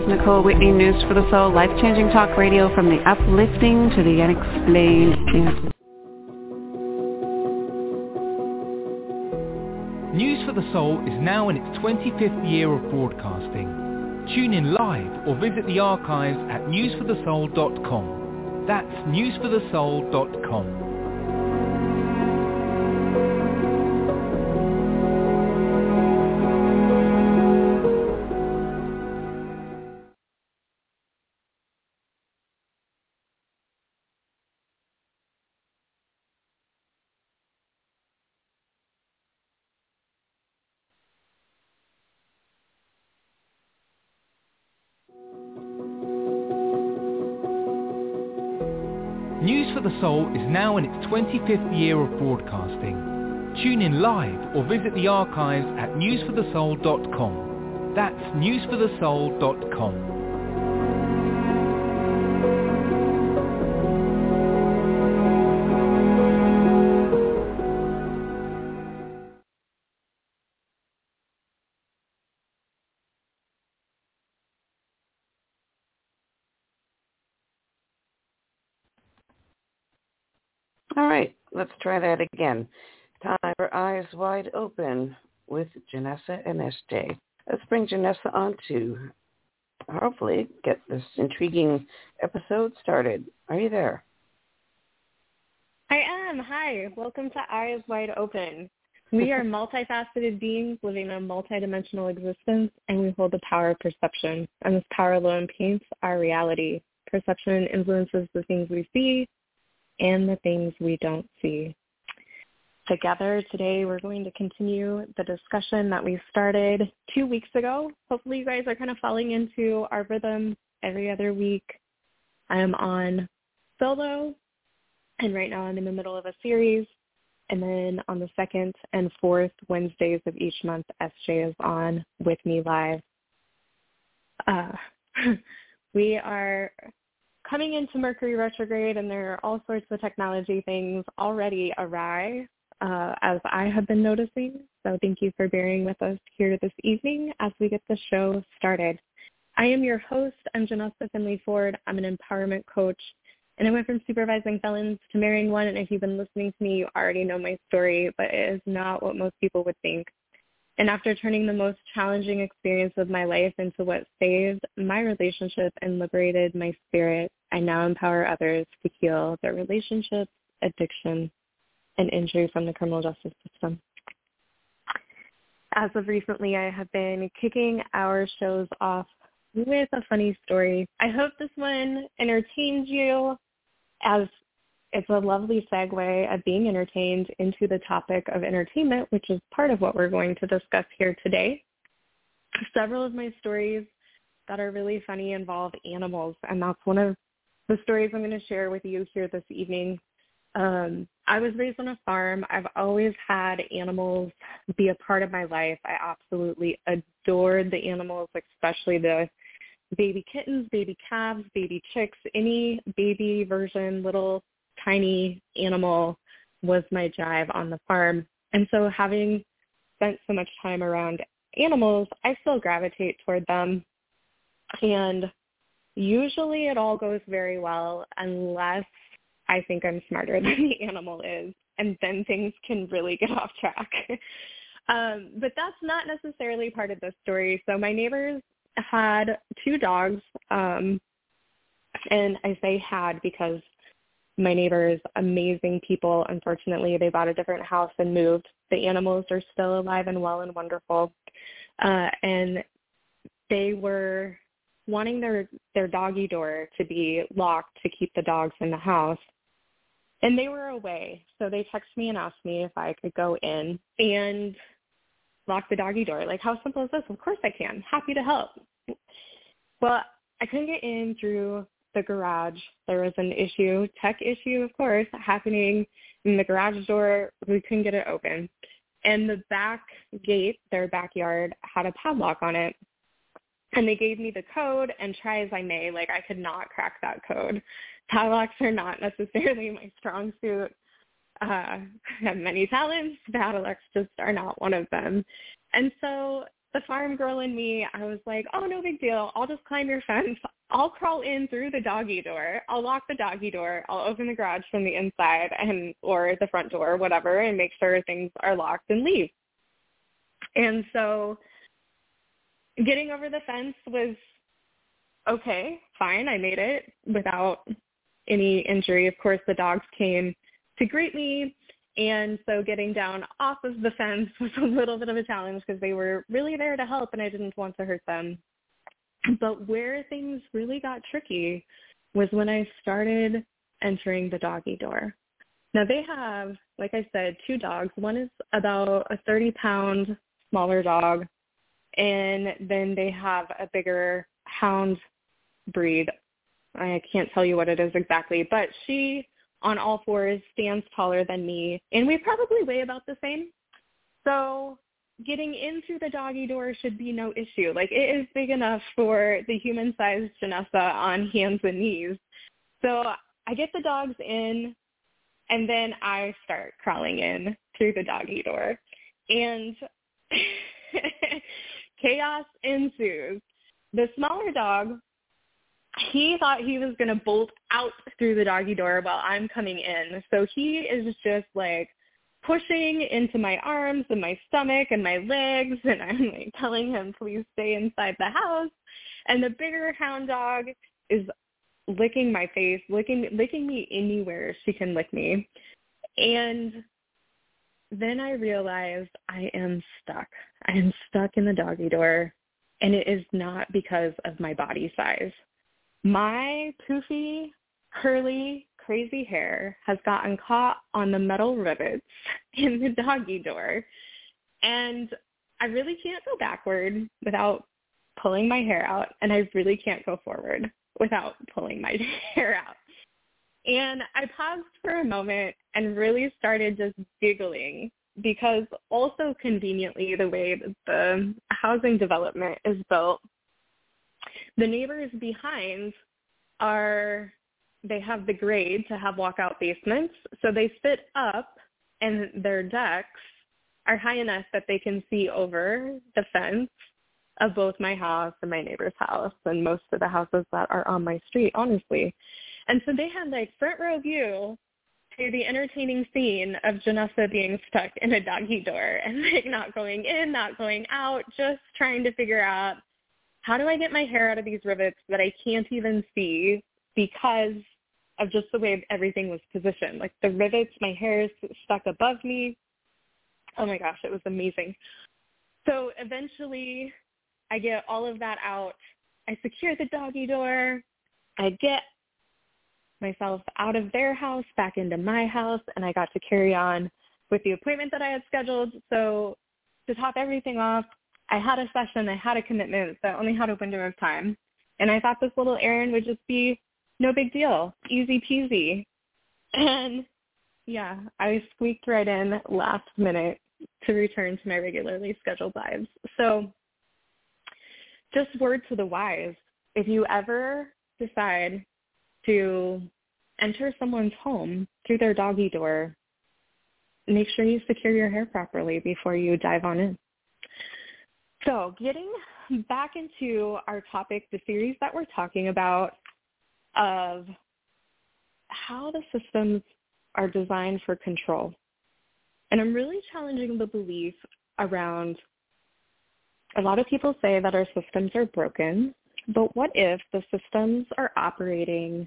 is Nicole Whitney, News for the Soul, life-changing talk radio from the uplifting to the unexplained. News for the Soul is now in its 25th year of broadcasting. Tune in live or visit the archives at newsforthesoul.com. That's newsforthesoul.com. News for the Soul is now in its 25th year of broadcasting. Tune in live or visit the archives at newsforthesoul.com. That's newsforthesoul.com. All right, let's try that again. Time for Eyes Wide Open with Janessa and SJ. Let's bring Janessa on to hopefully get this intriguing episode started. Are you there? I am. Hi. Welcome to Eyes Wide Open. We are multifaceted beings living a multidimensional existence, and we hold the power of perception. And this power alone paints our reality. Perception influences the things we see and the things we don't see. Together today, we're going to continue the discussion that we started 2 weeks ago. Hopefully you guys are kind of falling into our rhythm every other week. I am on solo, and right now I'm in the middle of a series. And then on the second and fourth Wednesdays of each month, SJ is on with me live. We are coming into Mercury retrograde, and there are all sorts of technology things already awry, as I have been noticing. So thank you for bearing with us here this evening as we get the show started. I am your host. I'm Janessa Finley Ford. I'm an empowerment coach, and I went from supervising felons to marrying one. And if you've been listening to me, you already know my story, but it is not what most people would think. And after turning the most challenging experience of my life into what saved my relationship and liberated my spirit, I now empower others to heal their relationships, addiction, and injury from the criminal justice system. As of recently, I have been kicking our shows off with a funny story. I hope this one entertains you, as it's a lovely segue of being entertained into the topic of entertainment, which is part of what we're going to discuss here today. Several of my stories that are really funny involve animals, and that's one of the stories I'm going to share with you here this evening. I was raised on a farm. I've always had animals be a part of my life. I absolutely adored the animals, especially the baby kittens, baby calves, baby chicks. Any baby version, little tiny animal was my drive on the farm. And so having spent so much time around animals, I still gravitate toward them. And usually it all goes very well unless I think I'm smarter than the animal is, and then things can really get off track. But that's not necessarily part of the story. So my neighbors had 2 dogs, and I say had because my neighbors, amazing people. Unfortunately, they bought a different house and moved. The animals are still alive and well and wonderful. And they were wanting their doggy door to be locked to keep the dogs in the house. And they were away. So they texted me and asked me if I could go in and lock the doggy door. Like, how simple is this? Of course I can. Happy to help. Well, I couldn't get in through the garage. There was an issue, tech issue, of course, happening in the garage door. We couldn't get it open. And the back gate, their backyard, had a padlock on it. And they gave me the code, and try as I may, like, I could not crack that code. Padlocks are not necessarily my strong suit. I have many talents. Padlocks just are not one of them. And so the farm girl in me, I was like, oh, no big deal. I'll just climb your fence. I'll crawl in through the doggy door. I'll lock the doggy door. I'll open the garage from the inside or the front door, whatever, and make sure things are locked and leave. And so getting over the fence was okay, fine. I made it without any injury. Of course, the dogs came to greet me. And so getting down off of the fence was a little bit of a challenge because they were really there to help and I didn't want to hurt them. But where things really got tricky was when I started entering the doggy door. Now they have, like I said, 2 dogs. One is about a 30-pound smaller dog, and then they have a bigger hound breed. I can't tell you what it is exactly, but she on all fours stands taller than me, and we probably weigh about the same. So getting in through the doggy door should be no issue. Like, it is big enough for the human-sized Janessa on hands and knees. So I get the dogs in, and then I start crawling in through the doggy door. And chaos ensues. The smaller dog, he thought he was going to bolt out through the doggy door while I'm coming in. So he is just like pushing into my arms and my stomach and my legs, and I'm like telling him, please stay inside the house. And the bigger hound dog is licking my face, licking me anywhere she can lick me. And then I realized I am stuck. I am stuck in the doggy door, and it is not because of my body size. My poofy, curly, crazy hair has gotten caught on the metal rivets in the doggy door, and I really can't go backward without pulling my hair out, and I really can't go forward without pulling my hair out. And I paused for a moment and really started just giggling because also conveniently the way that the housing development is built, the neighbors behind they have the grade to have walkout basements, so they sit up and their decks are high enough that they can see over the fence of both my house and my neighbor's house and most of the houses that are on my street, honestly. And so they had like front row view to the entertaining scene of Janessa being stuck in a doggy door and like not going in, not going out, just trying to figure out, how do I get my hair out of these rivets that I can't even see because of just the way everything was positioned? Like the rivets, my hair is stuck above me. Oh my gosh, it was amazing. So eventually I get all of that out. I secure the doggy door. I get myself out of their house, back into my house, and I got to carry on with the appointment that I had scheduled. So to top everything off, I had a session, I had a commitment that only had a window of time, and I thought this little errand would just be no big deal, easy peasy. And yeah, I squeaked right in last minute to return to my regularly scheduled lives. So just word to the wise, if you ever decide to enter someone's home through their doggy door, make sure you secure your hair properly before you dive on in. So getting back into our topic, the series that we're talking about of how the systems are designed for control. And I'm really challenging the belief around, a lot of people say that our systems are broken, but what if the systems are operating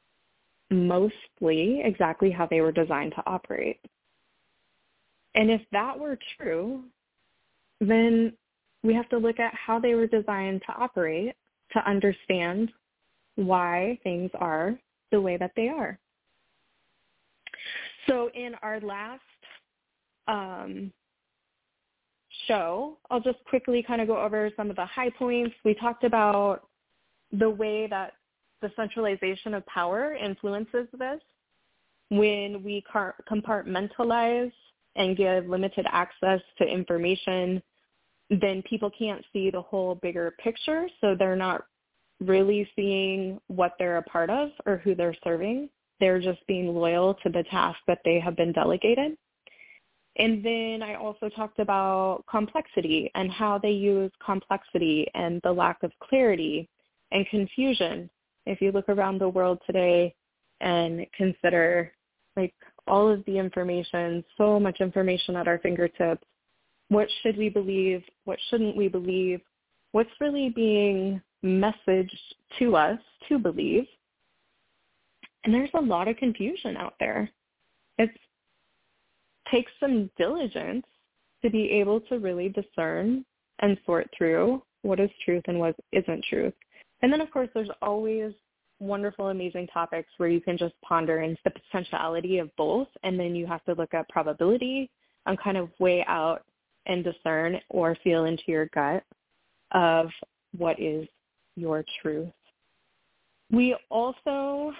mostly exactly how they were designed to operate? And if that were true, then we have to look at how they were designed to operate to understand why things are the way that they are. So in our last show, I'll just quickly kind of go over some of the high points. We talked about the way that the centralization of power influences this. When we compartmentalize and give limited access to information, then people can't see the whole bigger picture, so they're not really seeing what they're a part of or who they're serving. They're just being loyal to the task that they have been delegated. And then I also talked about complexity and how they use complexity and the lack of clarity and confusion. If you look around the world today and consider like all of the information, so much information at our fingertips, what should we believe? What shouldn't we believe? What's really being messaged to us to believe? And there's a lot of confusion out there. It takes some diligence to be able to really discern and sort through what is truth and what isn't truth. And then, of course, there's always wonderful, amazing topics where you can just ponder into the potentiality of both, and then you have to look at probability and kind of weigh out and discern or feel into your gut of what is your truth. We also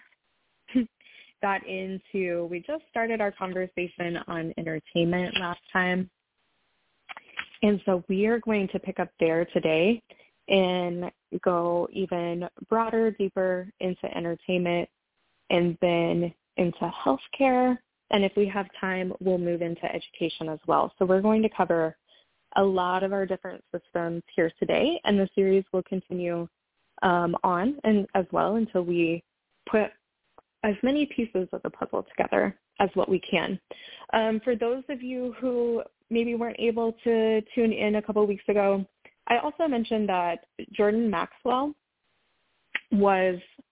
we just started our conversation on entertainment last time. And so we are going to pick up there today and go even broader, deeper into entertainment and then into healthcare. And if we have time, we'll move into education as well. So we're going to cover a lot of our different systems here today, and the series will continue on and as well until we put as many pieces of the puzzle together as what we can. For those of you who maybe weren't able to tune in a couple of weeks ago, I also mentioned that Jordan Maxwell was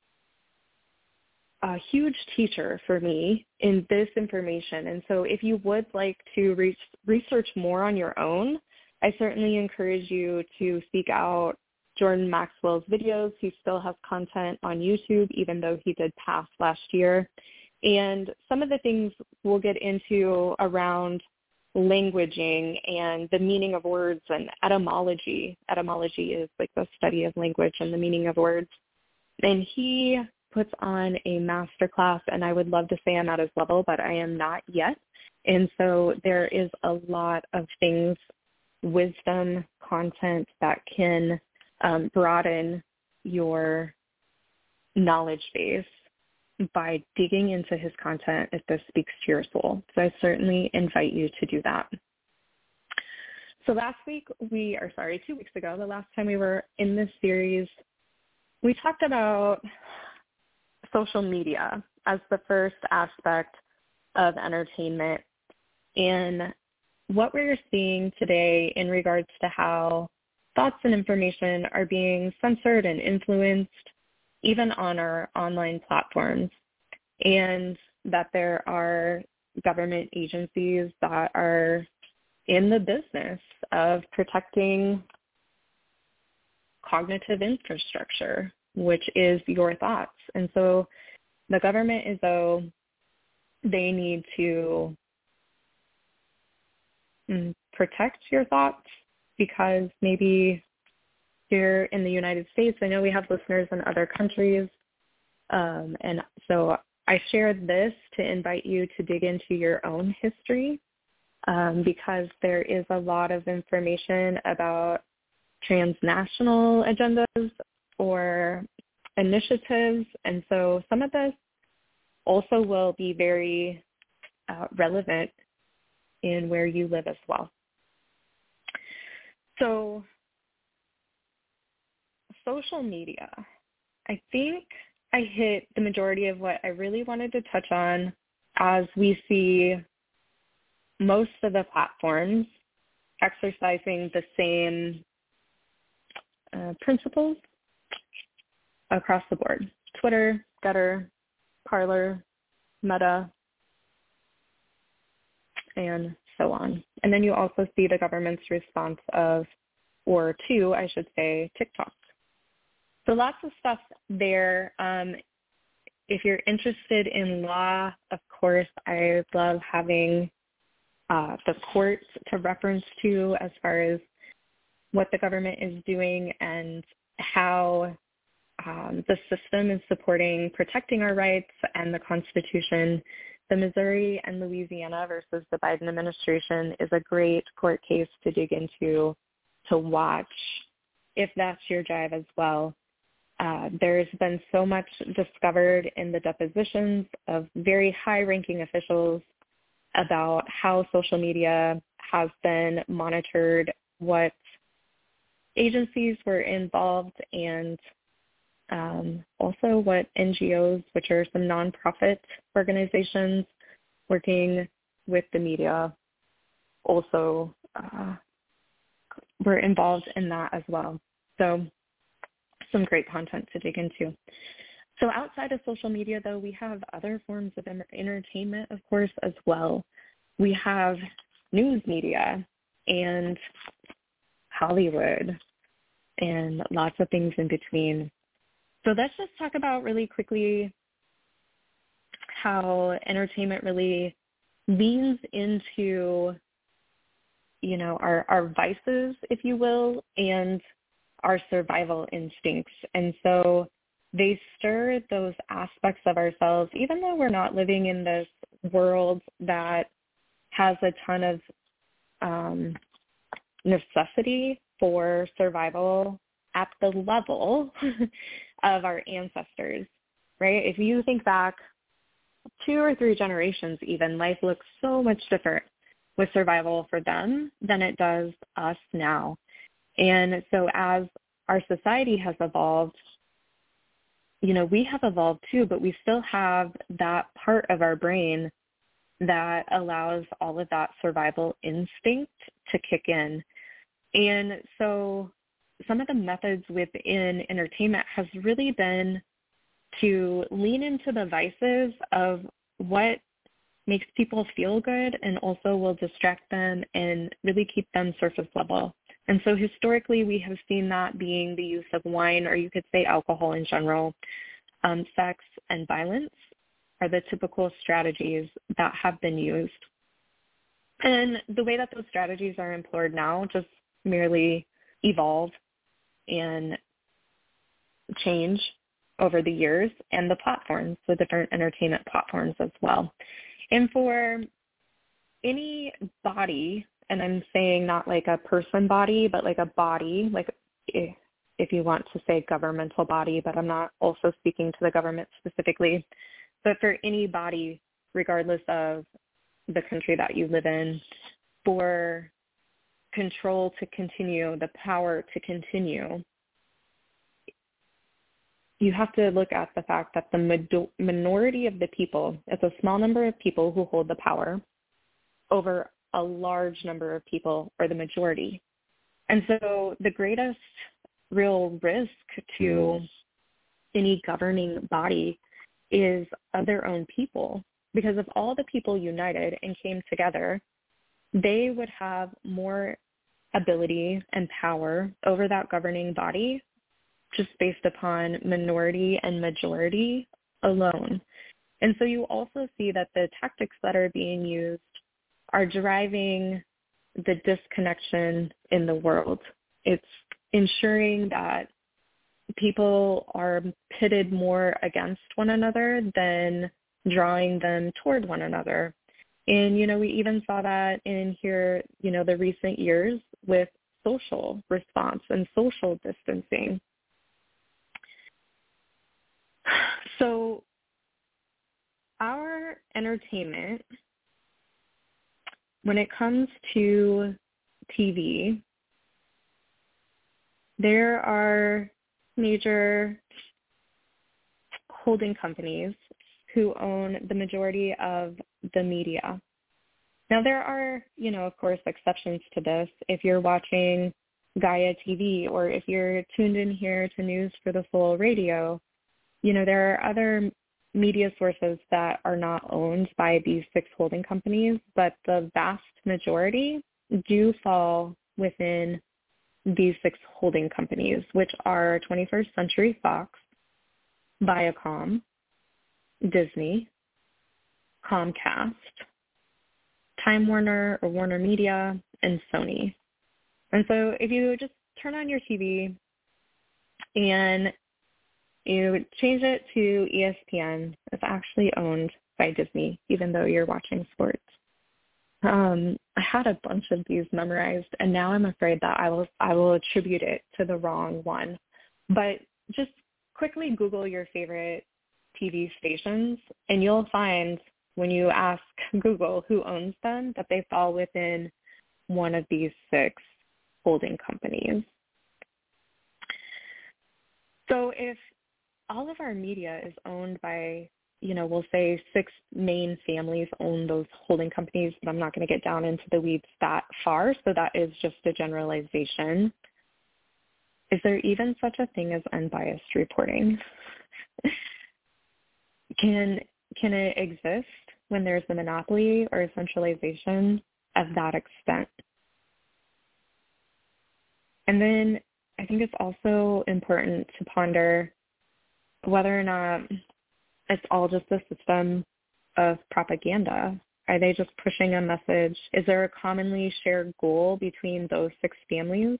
a huge teacher for me in this information. And so if you would like to research more on your own, I certainly encourage you to seek out Jordan Maxwell's videos. He still has content on YouTube, even though he did pass last year. And some of the things we'll get into around languaging and the meaning of words and etymology. Etymology is like the study of language and the meaning of words. And he puts on a masterclass, and I would love to say I'm at his level, but I am not yet. And so there is a lot of things, wisdom, content that can broaden your knowledge base by digging into his content if this speaks to your soul. So I certainly invite you to do that. So 2 weeks ago, the last time we were in this series, we talked about social media as the first aspect of entertainment and what we're seeing today in regards to how thoughts and information are being censored and influenced even on our online platforms, and that there are government agencies that are in the business of protecting cognitive infrastructure, which is your thoughts. And so the government, as though they need to protect your thoughts because maybe here in the United States, I know we have listeners in other countries, and so I shared this to invite you to dig into your own history because there is a lot of information about transnational agendas or initiatives, and so some of this also will be very relevant in where you live as well. So social media, I think I hit the majority of what I really wanted to touch on as we see most of the platforms exercising the same principles across the board. Twitter, Getter, Parler, Meta, and so on. And then you also see the government's response to TikTok. So lots of stuff there. If you're interested in law, of course, I love having the courts to reference to as far as what the government is doing and how the system is protecting our rights and the Constitution. The Missouri and Louisiana versus the Biden administration is a great court case to dig into, to watch, if that's your drive as well. There's been so much discovered in the depositions of very high-ranking officials about how social media has been monitored, what agencies were involved, and also what NGOs, which are some nonprofit organizations working with the media, also were involved in that as well. So some great content to dig into. So outside of social media, though, we have other forms of entertainment, of course, as well. We have news media and Hollywood and lots of things in between. So let's just talk about really quickly how entertainment really leans into, you know, our vices, if you will, and our survival instincts. And so they stir those aspects of ourselves, even though we're not living in this world that has a ton of necessity for survival at the level of our ancestors, right? If you think back 2 or 3 generations even, life looks so much different with survival for them than it does us now. And so as our society has evolved, you know, we have evolved too, but we still have that part of our brain that allows all of that survival instinct to kick in. And so some of the methods within entertainment has really been to lean into the vices of what makes people feel good and also will distract them and really keep them surface level. And so historically, we have seen that being the use of wine, or you could say alcohol in general. Sex and violence are the typical strategies that have been used. And the way that those strategies are employed now just merely evolve and change over the years, and the platforms, the different entertainment platforms as well. And for any body, and I'm saying not like a person body, but like a body, like if you want to say governmental body, but I'm not also speaking to the government specifically, but for any body, regardless of the country that you live in, for control to continue, the power to continue, you have to look at the fact that the minority of the people, it's a small number of people who hold the power over a large number of people, or the majority. And so the greatest real risk to any governing body is of their own people, because if all the people united and came together, they would have more ability and power over that governing body just based upon minority and majority alone. And so you also see that the tactics that are being used are driving the disconnection in the world. It's ensuring that people are pitted more against one another than drawing them toward one another. And, you know, we even saw that in here, you know, the recent years with social response and social distancing. So our entertainment, when it comes to TV, there are major holding companies who own the majority of the media. Now, there are, you know, of course, exceptions to this. If you're watching Gaia TV, or if you're tuned in here to News for the Soul Radio, you know, there are other media sources that are not owned by these 6 holding companies, but the vast majority do fall within these 6 holding companies, which are 21st Century Fox, Viacom, Disney, Comcast, Time Warner or Warner Media, and Sony. And so if you just turn on your TV and you change it to ESPN, it's actually owned by Disney, even though you're watching sports. I had a bunch of these memorized, and now I'm afraid that I will attribute it to the wrong one. But just quickly Google your favorite TV stations, and you'll find when you ask Google who owns them, that they fall within one of these 6 holding companies. So if all of our media is owned by, we'll say 6 main families own those holding companies, but I'm not going to get down into the weeds that far, so that is just a generalization. Is there even such a thing as unbiased reporting? Can it exist when there's a monopoly or a centralization of that extent? And then I think it's also important to ponder whether or not it's all just a system of propaganda. Are they just pushing a message? Is there a commonly shared goal between those 6 families?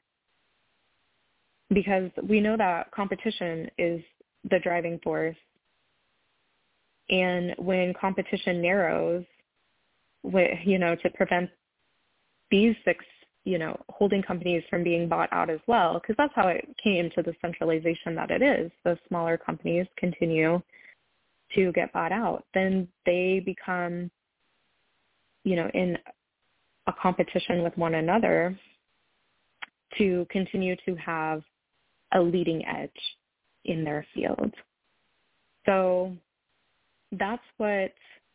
Because we know that competition is the driving force. And when competition narrows, to prevent these 6, holding companies from being bought out as well, because that's how it came to the centralization that it is. The smaller companies continue to get bought out. Then they become, in a competition with one another to continue to have a leading edge in their field. So that's what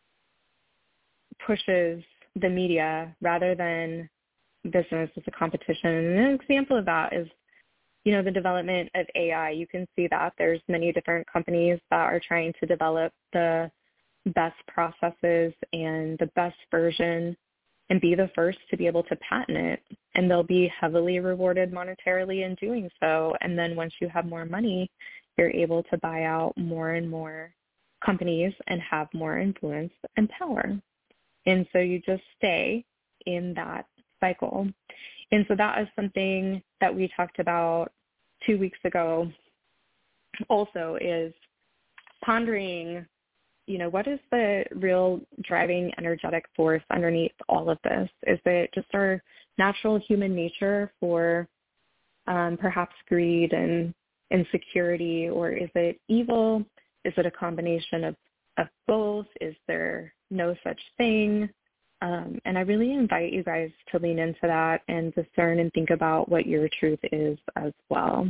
pushes the media rather than business as a competition. And an example of that is, the development of AI. You can see that there's many different companies that are trying to develop the best processes and the best version and be the first to be able to patent it. And they'll be heavily rewarded monetarily in doing so. And then once you have more money, you're able to buy out more and more companies and have more influence and power. And so you just stay in that cycle. And so that is something that we talked about 2 weeks ago also, is pondering, what is the real driving energetic force underneath all of this? Is it just our natural human nature for perhaps greed and insecurity, or is it evil? Is it a combination of both? Is there no such thing? And I really invite you guys to lean into that and discern and think about what your truth is as well.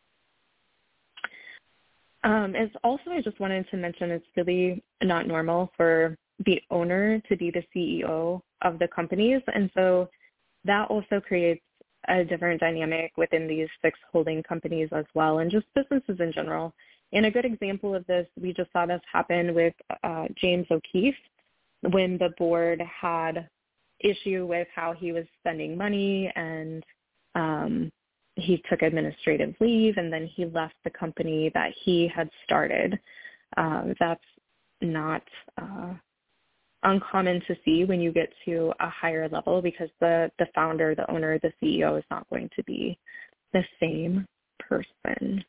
As also, I just wanted to mention, it's really not normal for the owner to be the CEO of the companies. And so that also creates a different dynamic within these 6 holding companies as well, and just businesses in general. And a good example of this, we just saw this happen with James O'Keefe, when the board had issue with how he was spending money, and he took administrative leave, and then he left the company that he had started. That's not uncommon to see when you get to a higher level, because the founder, the owner, the CEO is not going to be the same person.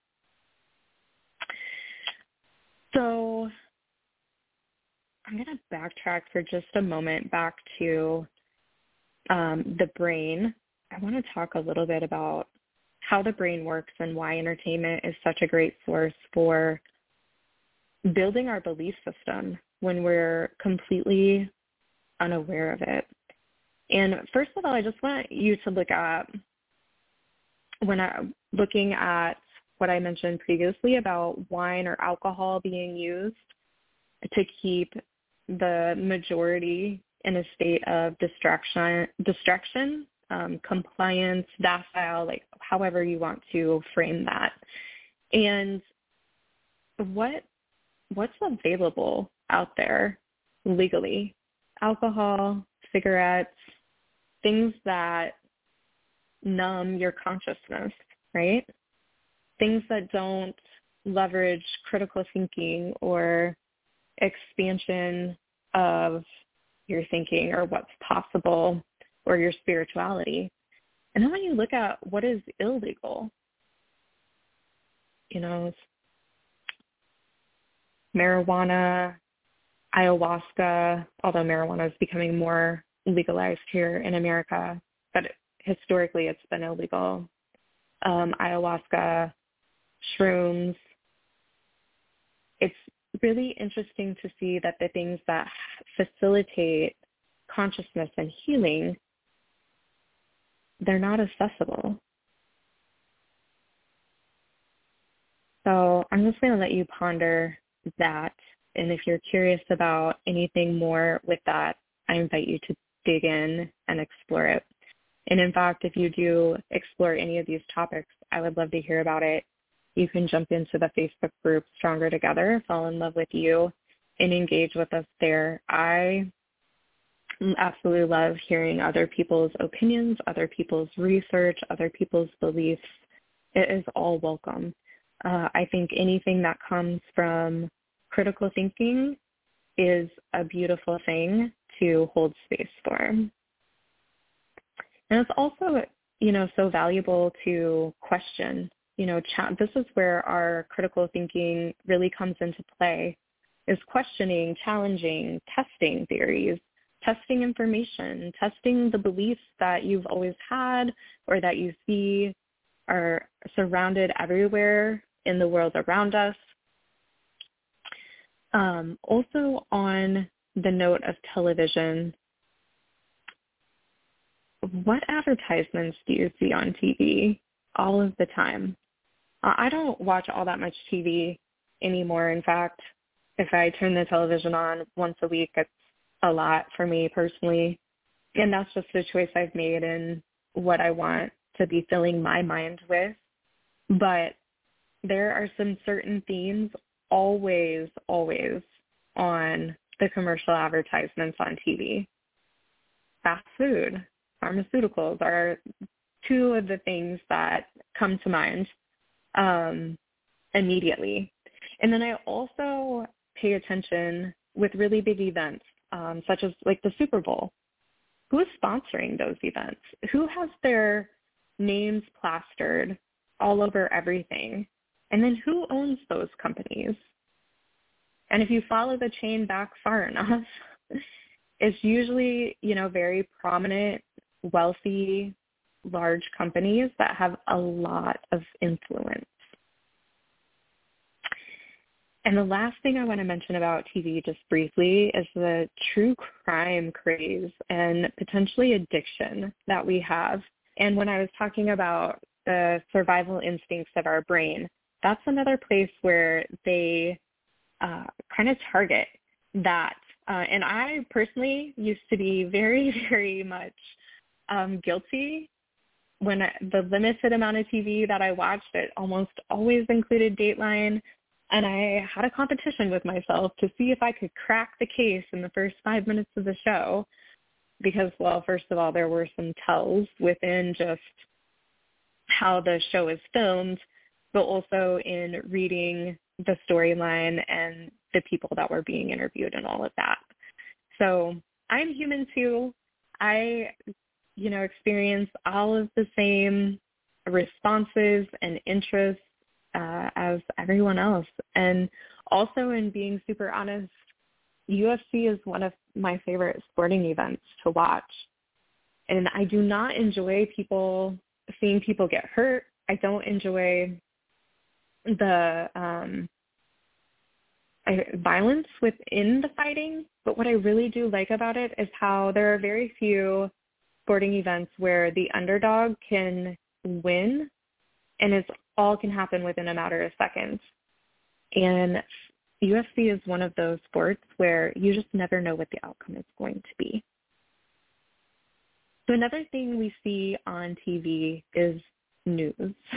So I'm going to backtrack for just a moment back to the brain. I want to talk a little bit about how the brain works and why entertainment is such a great source for building our belief system when we're completely unaware of it. And first of all, I just want you to look at, when I'm looking at what I mentioned previously about wine or alcohol being used to keep the majority in a state of distraction, compliance, docile, like however you want to frame that. And what's available out there legally? Alcohol, cigarettes, things that numb your consciousness, right? Things that don't leverage critical thinking or expansion of your thinking or what's possible or your spirituality. And then when you look at what is illegal, marijuana, ayahuasca, although marijuana is becoming more legalized here in America, but historically it's been illegal. Ayahuasca, shrooms, it's really interesting to see that the things that facilitate consciousness and healing, they're not accessible. So I'm just going to let you ponder that. And if you're curious about anything more with that, I invite you to dig in and explore it. And in fact, if you do explore any of these topics, I would love to hear about it. You can jump into the Facebook group Stronger Together, Fall in Love with You, and engage with us there. I absolutely love hearing other people's opinions, other people's research, other people's beliefs. It is all welcome. I think anything that comes from critical thinking is a beautiful thing to hold space for. And it's also, so valuable to question. This is where our critical thinking really comes into play, is questioning, challenging, testing theories, testing information, testing the beliefs that you've always had or that you see are surrounded everywhere in the world around us. Also on the note of television, what advertisements do you see on TV all of the time? I don't watch all that much TV anymore. In fact, if I turn the television on once a week, it's a lot for me personally. And that's just a choice I've made in what I want to be filling my mind with. But there are some certain themes always on the commercial advertisements on TV. Fast food, pharmaceuticals are two of the things that come to mind immediately. And then I also pay attention with really big events, such as like the Super Bowl. Who is sponsoring those events? Who has their names plastered all over everything? And then who owns those companies? And if you follow the chain back far enough, it's usually, very prominent, wealthy, large companies that have a lot of influence. And the last thing I want to mention about TV just briefly is the true crime craze and potentially addiction that we have. And when I was talking about the survival instincts of our brain, that's another place where they kind of target that. And I personally used to be very, very much guilty when the limited amount of TV that I watched, it almost always included Dateline. And I had a competition with myself to see if I could crack the case in the first 5 minutes of the show. Because, well, first of all, there were some tells within just how the show is filmed, but also in reading the storyline and the people that were being interviewed and all of that. So I'm human too. I, experience all of the same responses and interests as everyone else. And also, in being super honest, UFC is one of my favorite sporting events to watch. And I do not enjoy seeing people get hurt. I don't enjoy the violence within the fighting. But what I really do like about it is how there are very few sporting events where the underdog can win, and it's all can happen within a matter of seconds. And UFC is one of those sports where you just never know what the outcome is going to be. So another thing we see on TV is news.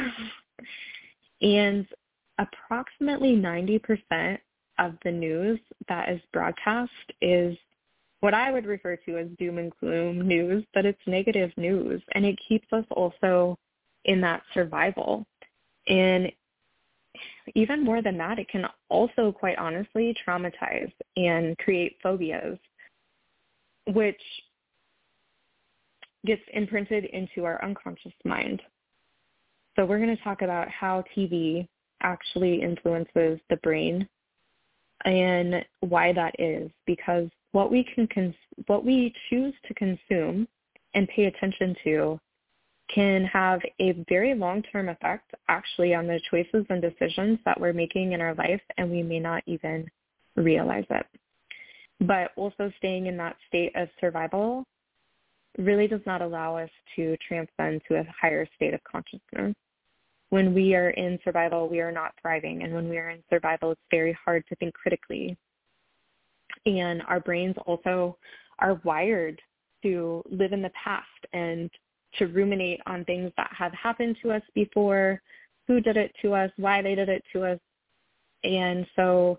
And approximately 90% of the news that is broadcast is what I would refer to as doom and gloom news, but it's negative news. And it keeps us also in that survival. And even more than that, it can also, quite honestly, traumatize and create phobias, which gets imprinted into our unconscious mind. So we're going to talk about how TV actually influences the brain and why that is, because what we choose to consume and pay attention to can have a very long-term effect actually on the choices and decisions that we're making in our life, and we may not even realize it. But also staying in that state of survival really does not allow us to transcend to a higher state of consciousness. When we are in survival, we are not thriving. And when we are in survival, it's very hard to think critically. And our brains also are wired to live in the past and to ruminate on things that have happened to us before, who did it to us, why they did it to us. And so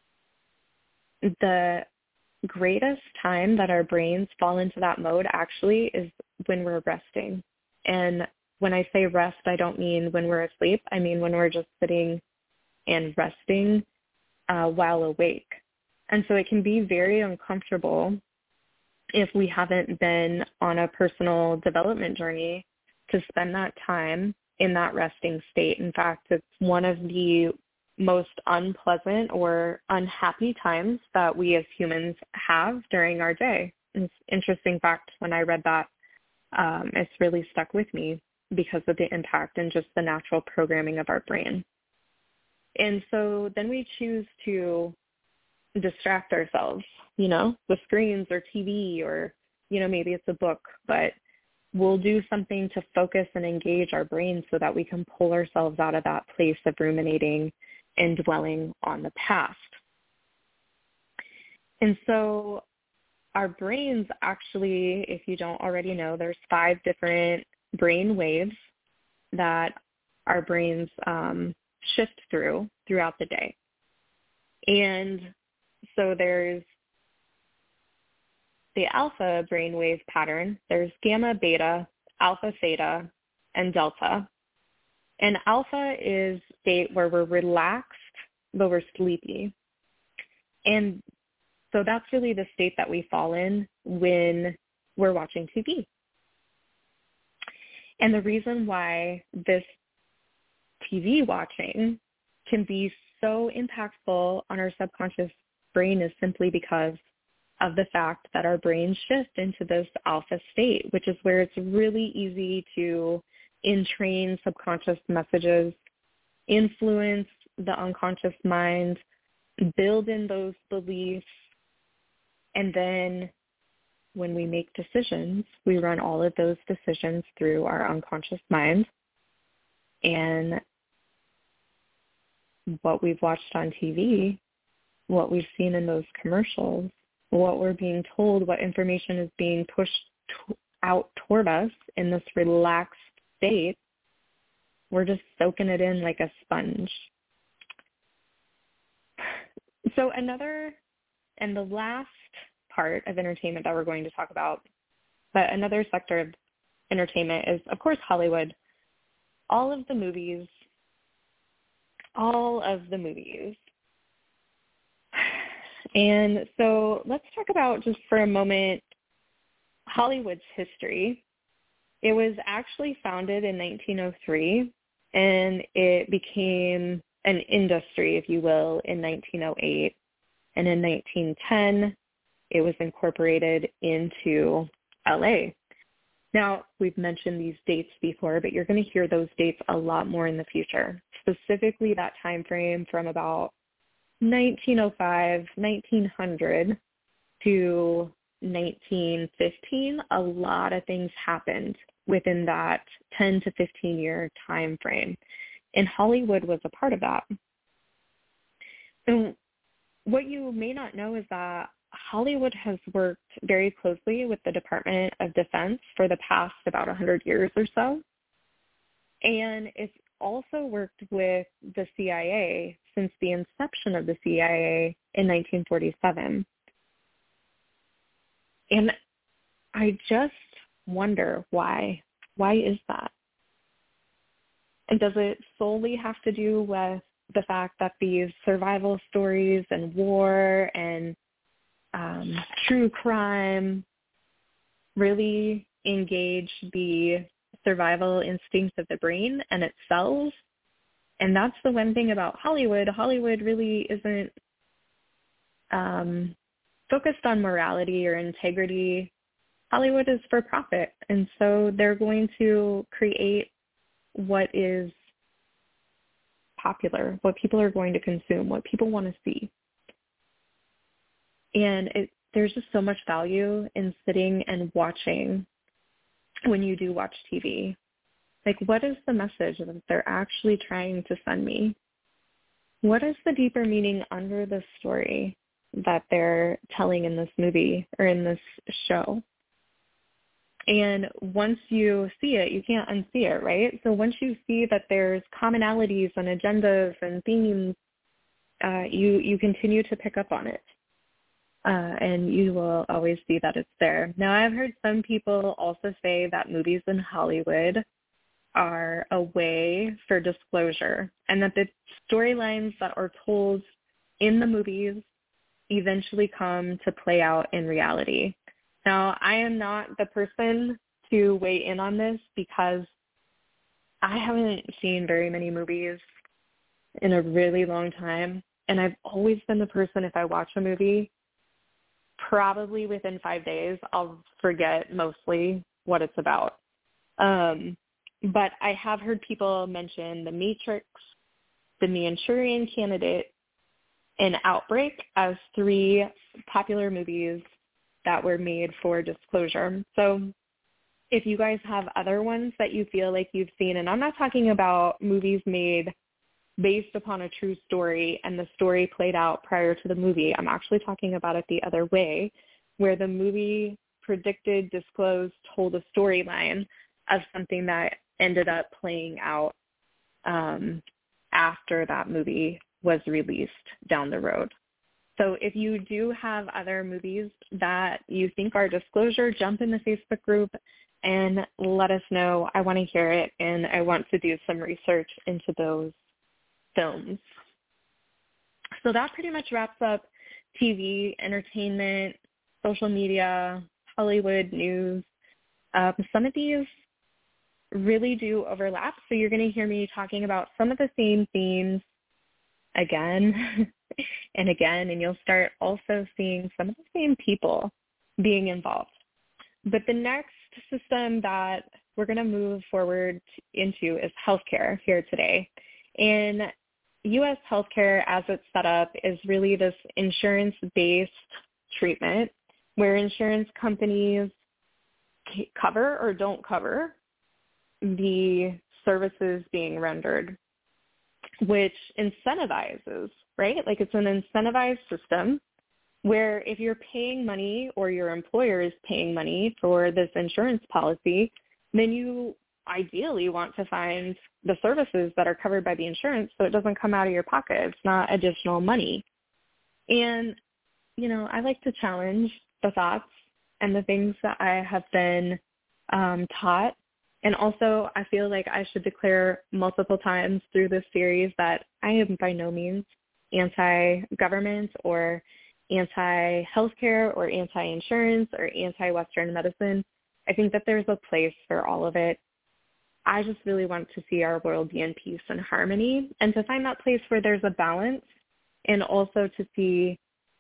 the greatest time that our brains fall into that mode actually is when we're resting. And when I say rest, I don't mean when we're asleep. I mean when we're just sitting and resting while awake. And so it can be very uncomfortable if we haven't been on a personal development journey to spend that time in that resting state. In fact, it's one of the most unpleasant or unhappy times that we as humans have during our day. It's an interesting fact. When I read that, it's really stuck with me because of the impact and just the natural programming of our brain. And so then we choose to distract ourselves, with screens or TV or, maybe it's a book, but we'll do something to focus and engage our brain so that we can pull ourselves out of that place of ruminating and dwelling on the past. And so our brains actually, if you don't already know, there's 5 different brain waves that our brains shift throughout the day. And so there's the alpha brainwave pattern, there's gamma, beta, alpha, theta, and delta. And alpha is a state where we're relaxed, but we're sleepy. And so that's really the state that we fall in when we're watching TV. And the reason why this TV watching can be so impactful on our subconscious brain is simply because of the fact that our brains shift into this alpha state, which is where it's really easy to entrain subconscious messages, influence the unconscious mind, build in those beliefs, and then when we make decisions, we run all of those decisions through our unconscious mind. And what we've watched on TV, what we've seen in those commercials, what we're being told, what information is being pushed out toward us in this relaxed state, we're just soaking it in like a sponge. So the last part of entertainment that we're going to talk about, but another sector of entertainment is, of course, Hollywood. All of the movies. And so let's talk about, just for a moment, Hollywood's history. It was actually founded in 1903, and it became an industry, if you will, in 1908. And in 1910, it was incorporated into LA. Now, we've mentioned these dates before, but you're going to hear those dates a lot more in the future, specifically that time frame from about 1905, 1900 to 1915. A lot of things happened within that 10 to 15 year time frame, and Hollywood was a part of that. And what you may not know is that Hollywood has worked very closely with the Department of Defense for the past about 100 years or so. And it's also worked with the CIA since the inception of the CIA in 1947. And I just wonder why. Why is that? And does it solely have to do with the fact that these survival stories and war and true crime really engage the survival instincts of the brain and it sells? And that's the one thing about Hollywood. Hollywood really isn't focused on morality or integrity. Hollywood is for profit, and so they're going to create what is popular, what people are going to consume, what people want to see. And there's just so much value in sitting and watching when you do watch TV. Like, what is the message that they're actually trying to send me? What is the deeper meaning under the story that they're telling in this movie or in this show? And once you see it, you can't unsee it, right? So once you see that there's commonalities and agendas and themes, you continue to pick up on it. And you will always see that it's there. Now, I've heard some people also say that movies in Hollywood are a way for disclosure, and that the storylines that are told in the movies eventually come to play out in reality. Now, I am not the person to weigh in on this because I haven't seen very many movies in a really long time, and I've always been the person, if I watch a movie, probably within 5 days, I'll forget mostly what it's about. But I have heard people mention The Matrix, The Manchurian Candidate, and Outbreak as 3 popular movies that were made for disclosure. So if you guys have other ones that you feel like you've seen, and I'm not talking about movies made based upon a true story and the story played out prior to the movie. I'm actually talking about it the other way, where the movie predicted, disclosed, told a storyline of something that ended up playing out after that movie was released down the road. So if you do have other movies that you think are disclosure, jump in the Facebook group and let us know. I want to hear it, and I want to do some research into those films. So that pretty much wraps up TV, entertainment, social media, Hollywood news. Some of these really do overlap, so you're going to hear me talking about some of the same themes again and again, and you'll start also seeing some of the same people being involved. But the next system that we're going to move forward into is healthcare here today. And U.S. healthcare, as it's set up, is really this insurance-based treatment where insurance companies cover or don't cover the services being rendered, which incentivizes, right? Like, it's an incentivized system where if you're paying money or your employer is paying money for this insurance policy, then you ideally want to find the services that are covered by the insurance so it doesn't come out of your pocket. It's not additional money. And, you know, I like to challenge the thoughts and the things that I have been taught. And also, I feel like I should declare multiple times through this series that I am by no means anti-government or anti-healthcare or anti-insurance or anti-Western medicine. I think that there's a place for all of it. I just really want to see our world be in peace and harmony, and to find that place where there's a balance, and also to see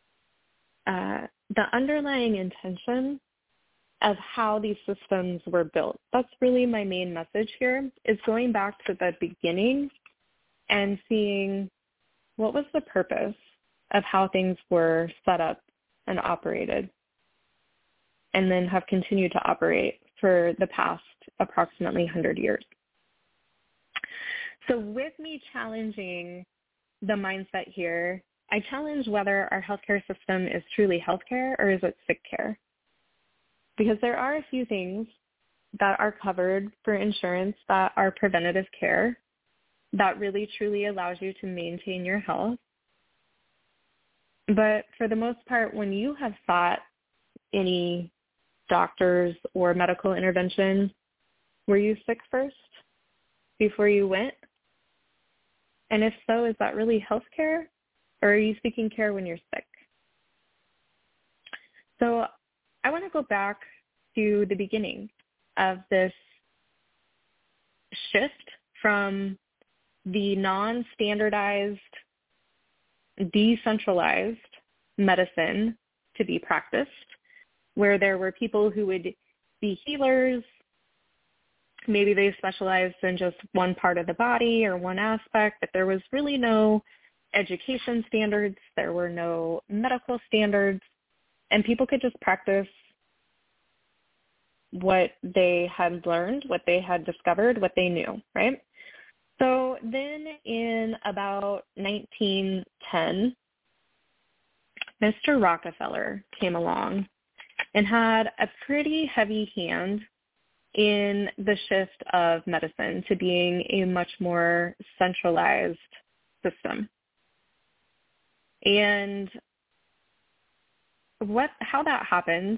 the underlying intention of how these systems were built. That's really my main message here, is going back to the beginning and seeing what was the purpose of how things were set up and operated, and then have continued to operate for the past approximately 100 years. So with me challenging the mindset here, I challenge whether our healthcare system is truly healthcare or is it sick care? Because there are a few things that are covered for insurance that are preventative care that really truly allows you to maintain your health. But for the most part, when you have sought any doctors or medical intervention, were you sick first before you went? And if so, is that really health care, or are you seeking care when you're sick? So I want to go back to the beginning of this shift from the non-standardized, decentralized medicine to be practiced, where there were people who would be healers. Maybe they specialized in just one part of the body or one aspect, but there was really no education standards. There were no medical standards. and people could just practice what they had learned, what they had discovered, what they knew, right? So then in about 1910, Mr. Rockefeller came along and had a pretty heavy hand in the shift of medicine to being a much more centralized system. And how that happened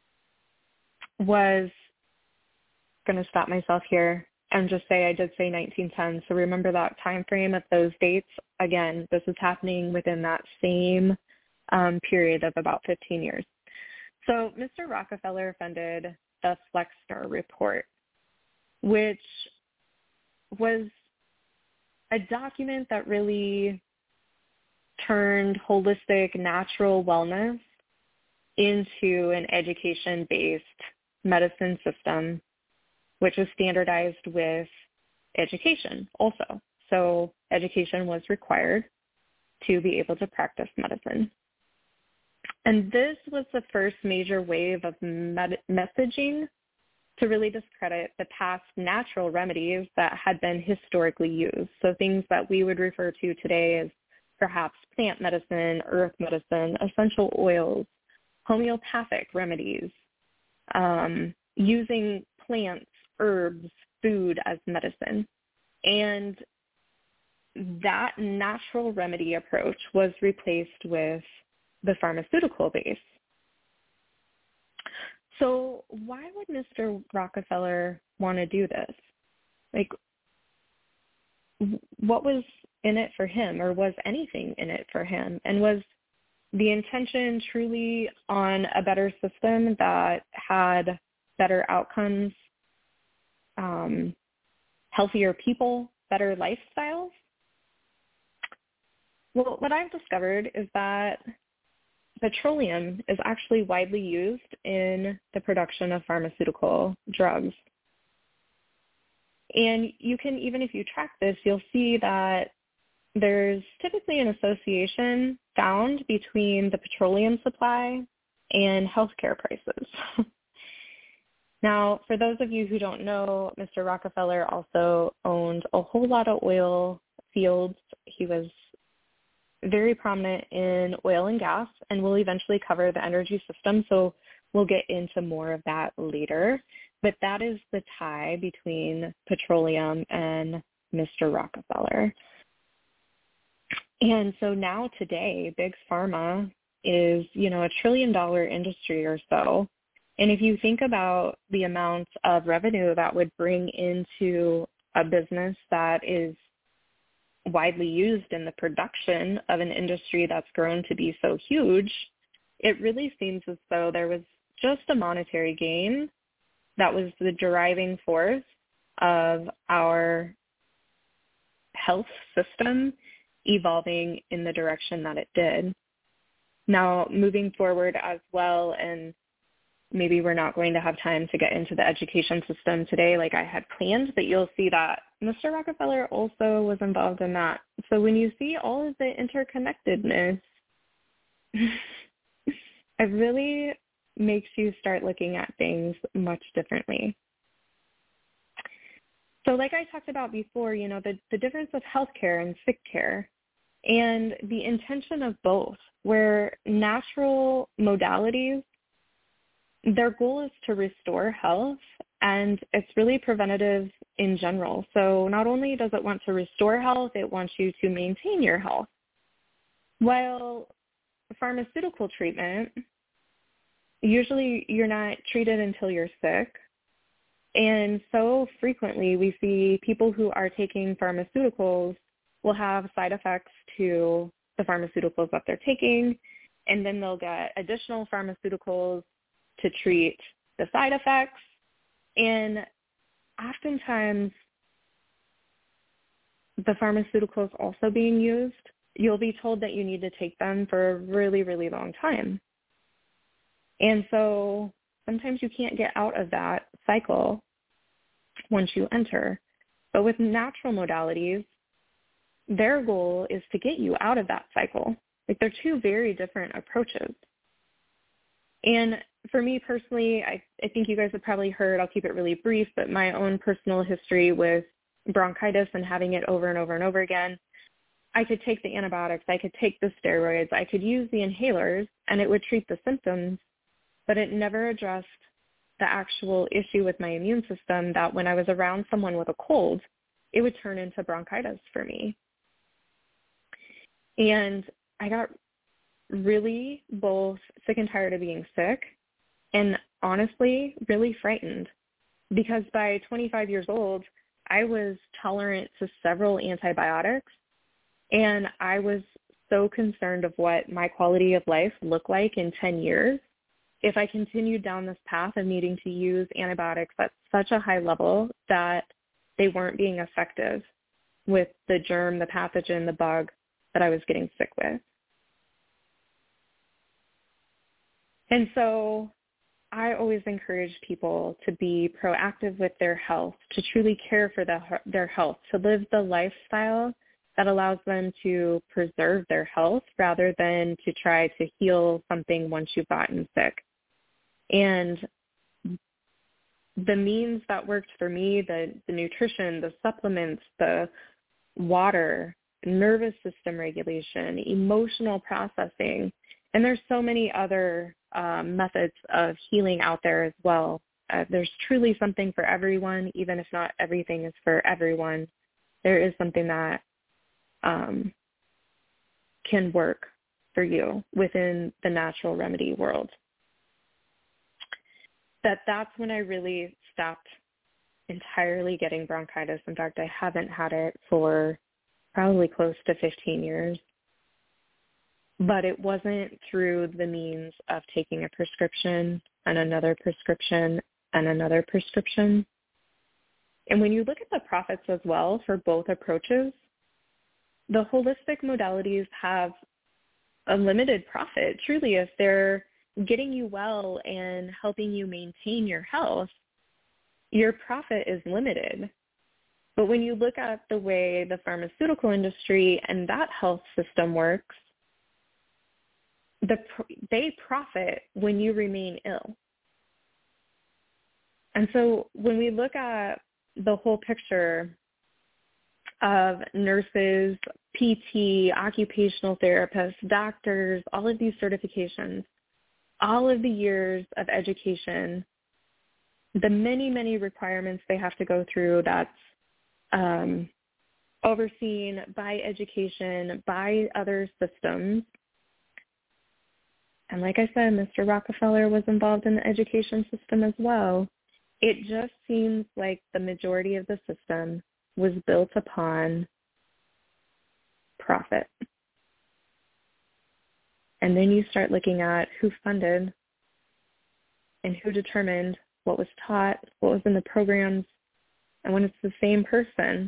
was, going to stop myself here and just say I did say 1910. So remember that time frame of those dates. Again, this is happening within that same period of about 15 years. So Mr. Rockefeller funded the Flexner Report, which was a document that really turned holistic natural wellness into an education-based medicine system, which was standardized with education also. So education was required to be able to practice medicine. And this was the first major wave of messaging to really discredit the past natural remedies that had been historically used. So things that we would refer to today as perhaps plant medicine, earth medicine, essential oils, homeopathic remedies, using plants, herbs, food as medicine. And that natural remedy approach was replaced with the pharmaceutical base. So why would Mr. Rockefeller want to do this? Like, what was in it for him, or was anything in it for him? And was the intention truly on a better system that had better outcomes, healthier people, better lifestyles? Well, what I've discovered is that petroleum is actually widely used in the production of pharmaceutical drugs. And you can, even if you track this, you'll see that there's typically an association found between the petroleum supply and healthcare prices. Now, for those of you who don't know, Mr. Rockefeller also owned a whole lot of oil fields. He was very prominent in oil and gas, and we'll eventually cover the energy system, so we'll get into more of that later. But that is the tie between petroleum and Mr. Rockefeller. And so now today, big pharma is, a $1 trillion industry or so. And if you think about the amount of revenue that would bring into a business that is widely used in the production of an industry that's grown to be so huge, it really seems as though there was just a monetary gain that was the driving force of our health system evolving in the direction that it did. Now, moving forward as well, and maybe we're not going to have time to get into the education system today like I had planned, but you'll see that Mr. Rockefeller also was involved in that. So when you see all of the interconnectedness, it really makes you start looking at things much differently. So like I talked about before, the difference of healthcare and sick care and the intention of both, where natural modalities, their goal is to restore health, and it's really preventative in general. So not only does it want to restore health, it wants you to maintain your health. While pharmaceutical treatment, usually you're not treated until you're sick. And so frequently we see people who are taking pharmaceuticals will have side effects to the pharmaceuticals that they're taking, and then they'll get additional pharmaceuticals to treat the side effects. And oftentimes the pharmaceuticals also being used, you'll be told that you need to take them for a really, really long time. And so sometimes you can't get out of that cycle once you enter. But with natural modalities, their goal is to get you out of that cycle. Like, they're two very different approaches. And for me personally, I think you guys have probably heard, I'll keep it really brief, but my own personal history with bronchitis and having it over and over and over again, I could take the antibiotics, I could take the steroids, I could use the inhalers, and it would treat the symptoms, but it never addressed the actual issue with my immune system, that when I was around someone with a cold, it would turn into bronchitis for me. And I got really both sick and tired of being sick and honestly really frightened, because by 25 years old, I was tolerant to several antibiotics, and I was so concerned of what my quality of life looked like in 10 years if I continued down this path of needing to use antibiotics at such a high level that they weren't being effective with the germ, the pathogen, the bug that I was getting sick with. And so I always encourage people to be proactive with their health, to truly care for their health, to live the lifestyle that allows them to preserve their health rather than to try to heal something once you've gotten sick. And the means that worked for me, the nutrition, the supplements, the water, nervous system regulation, emotional processing, and there's so many other methods of healing out there as well. There's truly something for everyone, even if not everything is for everyone. There is something that can work for you within the natural remedy world. That's when I really stopped entirely getting bronchitis. In fact, I haven't had it for probably close to 15 years. But it wasn't through the means of taking a prescription and another prescription and another prescription. And when you look at the profits as well for both approaches, the holistic modalities have a limited profit. Truly, if they're getting you well and helping you maintain your health, your profit is limited. But when you look at the way the pharmaceutical industry and that health system works, they profit when you remain ill. And so when we look at the whole picture of nurses, PT, occupational therapists, doctors, all of these certifications, all of the years of education, the many, many requirements they have to go through that's overseen by education, by other systems. And like I said, Mr. Rockefeller was involved in the education system as well. It just seems like the majority of the system was built upon profit. And then you start looking at who funded and who determined what was taught, what was in the programs, and when it's the same person,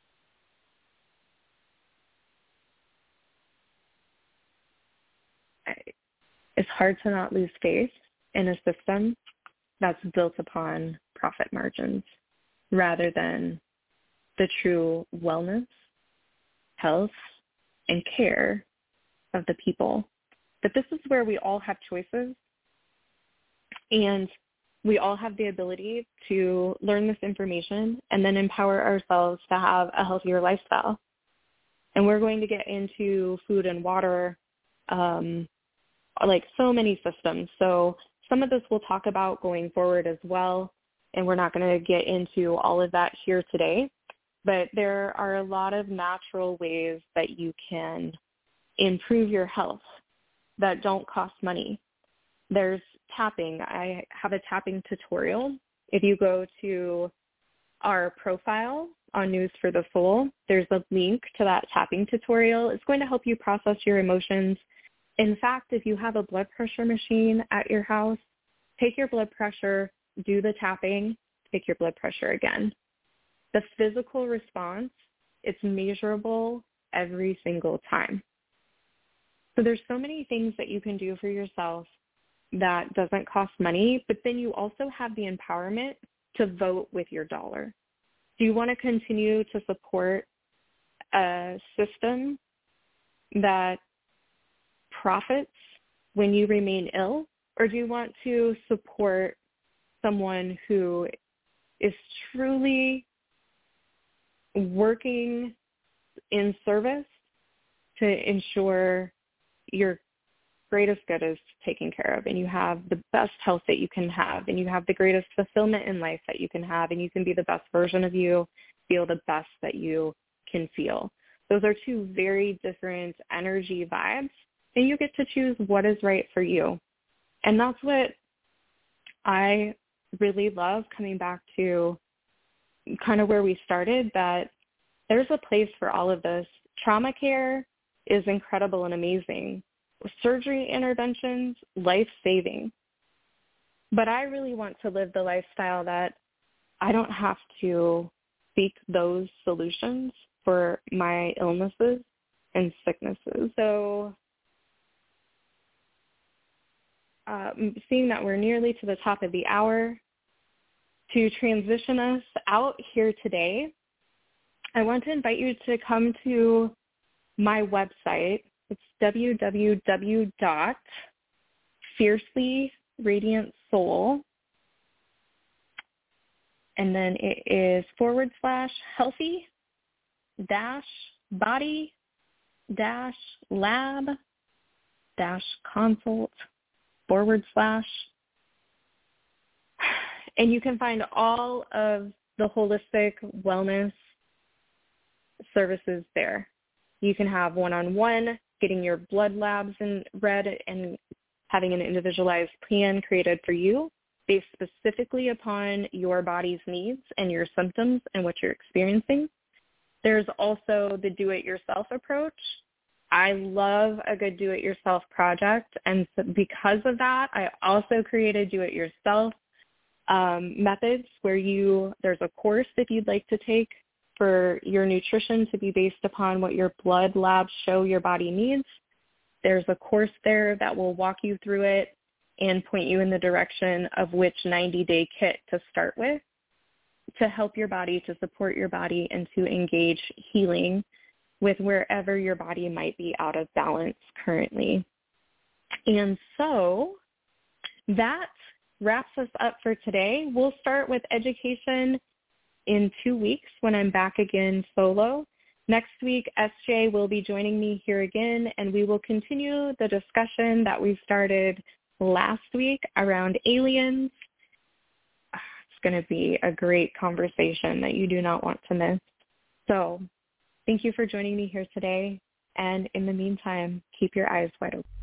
it's hard to not lose faith in a system that's built upon profit margins rather than the true wellness, health, and care of the people. But this is where we all have choices, and we all have the ability to learn this information and then empower ourselves to have a healthier lifestyle. And we're going to get into food and water, like so many systems. So some of this we'll talk about going forward as well, and we're not going to get into all of that here today. But there are a lot of natural ways that you can improve your health that don't cost money. There's tapping. I have a tapping tutorial. If you go to our profile on News for the Soul, there's a link to that tapping tutorial. It's going to help you process your emotions. In fact, if you have a blood pressure machine at your house, take your blood pressure, do the tapping, take your blood pressure again. The physical response, it's measurable every single time. So there's so many things that you can do for yourself that doesn't cost money, but then you also have the empowerment to vote with your dollar. Do you want to continue to support a system that profits when you remain ill, Or do you want to support someone who is truly working in service to ensure your greatest good is taken care of, and you have the best health that you can have, and you have the greatest fulfillment in life that you can have, and you can be the best version of you, feel the best that you can feel? Those are two very different energy vibes, and you get to choose what is right for you. And that's what I really love, coming back to kind of where we started, that there's a place for all of this. Trauma care is incredible and amazing. Surgery interventions, life-saving. But I really want to live the lifestyle that I don't have to seek those solutions for my illnesses and sicknesses. So seeing that we're nearly to the top of the hour, to transition us out here today, I want to invite you to come to my website. It's www.fiercelyradiantsoul, and then it is /healthy-body-lab-consult/ and you can find all of the holistic wellness services there. You can have one-on-one, getting your blood labs read and having an individualized plan created for you based specifically upon your body's needs and your symptoms and what you're experiencing. There's also the do-it-yourself approach. I love a good do-it-yourself project, and so because of that, I also created do-it-yourself methods where there's a course if you'd like to take for your nutrition to be based upon what your blood labs show your body needs. There's a course there that will walk you through it and point you in the direction of which 90-day kit to start with to help your body, to support your body, and to engage healing with wherever your body might be out of balance currently. And so that wraps us up for today. We'll start with education in 2 weeks when I'm back again solo. Next week, SJ will be joining me here again, and we will continue the discussion that we started last week around aliens. It's going to be a great conversation that you do not want to miss. So thank you for joining me here today, and in the meantime, keep your eyes wide open.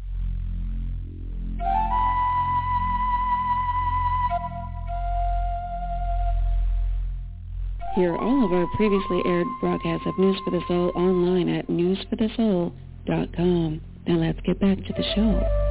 Hear all of our previously aired broadcasts of News for the Soul online at newsforthesoul.com. Now let's get back to the show.